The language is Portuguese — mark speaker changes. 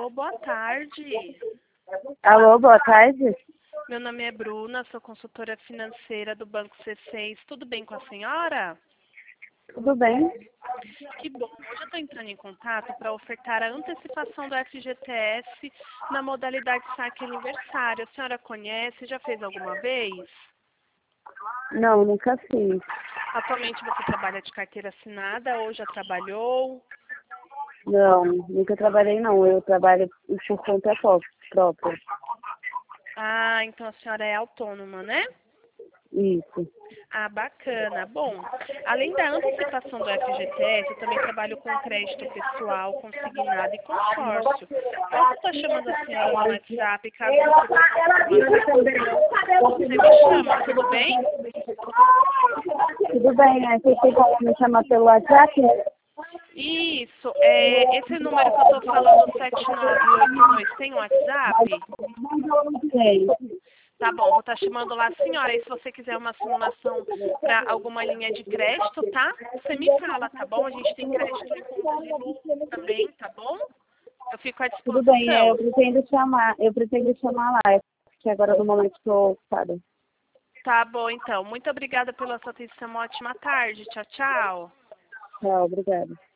Speaker 1: Alô, boa tarde.
Speaker 2: Alô, boa tarde.
Speaker 1: Meu nome é Bruna, sou consultora financeira do Banco C6. Tudo bem com a senhora?
Speaker 2: Tudo bem?
Speaker 1: Que bom. Hoje eu estou entrando em contato para ofertar a antecipação do FGTS na modalidade saque aniversário. A senhora conhece? Já fez alguma vez?
Speaker 2: Não, nunca fiz.
Speaker 1: Atualmente você trabalha de carteira assinada ou já trabalhou?
Speaker 2: Não, nunca trabalhei não. Eu trabalho por conta própria.
Speaker 1: Ah, então a senhora é autônoma, né?
Speaker 2: Isso.
Speaker 1: Ah, bacana. Bom, além da antecipação do FGTS, eu também trabalho com crédito pessoal, consignado e consórcio. Posso estar chamando a senhora no WhatsApp, caso você me chama, tudo bem?
Speaker 2: Tudo bem, né? Você tem como me chamar pelo WhatsApp?
Speaker 1: Isso, esse número que eu estou falando, 7982, tem um WhatsApp?
Speaker 2: Sei.
Speaker 1: Tá bom, vou estar chamando lá a senhora. E se você quiser uma simulação para alguma linha de crédito, tá? Você me fala, tá bom? A gente tem crédito em conta de lucro também, tá bom? Eu fico à
Speaker 2: Tudo bem,
Speaker 1: disposição.
Speaker 2: eu pretendo chamar lá, porque agora no momento estou ocupada.
Speaker 1: Tá bom, então. Muito obrigada pela sua atenção. Uma ótima tarde. Tchau, tchau.
Speaker 2: Tchau, obrigada.